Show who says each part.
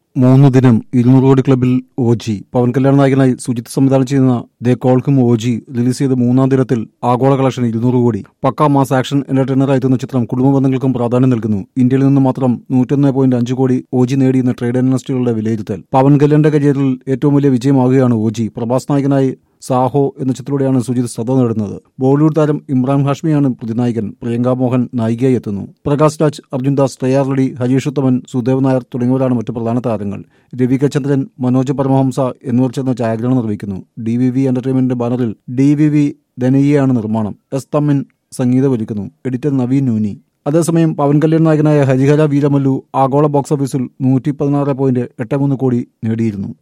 Speaker 1: മൂന്ന് ദിനം 200 കോടി ക്ലബിൽ ഓജി പവൻ കല്യാൺ നായകനായി സുജിത് സംവിധാനം ചെയ്യുന്ന they call him OG release ചെയ്ത മൂന്നാം ദിനത്തിൽ ആഗോള കളക്ഷൻ 200 കോടി. പക്കാ മാസ് ആക്ഷൻ എന്റർടൈനറായി എത്തുന്ന ചിത്രം കുടുംബ ബന്ധങ്ങൾക്കും പ്രാധാന്യം നൽകുന്നു. ഇന്ത്യയിൽ നിന്ന് മാത്രം 101.5 കോടി ഓജി നേടിയെന്ന് ട്രേഡ് അനലിസ്റ്റുകളുടെ വിലയിരുത്തൽ. പവൻ കല്യാണിന്റെ കരിയറിൽ ഏറ്റവും വലിയ വിജയമാകുകയാണ് ഓജി. പ്രഭാസ് നായകനായി സാഹോ എന്ന ചിത്രത്തിലൂടെയാണ് സുജിത് ശ്രദ്ധ നേടുന്നത്. ബോളിവുഡ് താരം ഇമ്രാൻ ഹാഷ്മിയാണ് പ്രതിനായകൻ. പ്രിയങ്ക മോഹൻ നായികയായി എത്തുന്നു. പ്രകാശ് രാജ്, അർജുൻ ദാസ്, ശ്രേയ റെഡ്ഡി, ഹരീഷ് ഉത്തമൻ, സുദേവ് നായർ തുടങ്ങിയവരാണ് മറ്റു പ്രധാന താരങ്ങൾ. രവി കെ ചന്ദ്രൻ, മനോജ് പരമഹംസ എന്നിവർ ചേർന്ന് ഛായാഗ്രഹണം നിർവഹിക്കുന്നു. DVV എന്റർടൈൻമെന്റിന്റെ ബാനറിൽ DVV ധനയ്യയാണ് നിർമ്മാണം. എസ് തമ്മിൻ സംഗീതമൊരുക്കുന്നു. എഡിറ്റർ നവീൻ നൂനി. അതേസമയം പവൻ കല്യാൺ നായകനായ ഹരിഹര വീരമല്ലു ആഗോള ബോക്സ് ഓഫീസിൽ 116.83 കോടി നേടിയിരുന്നു.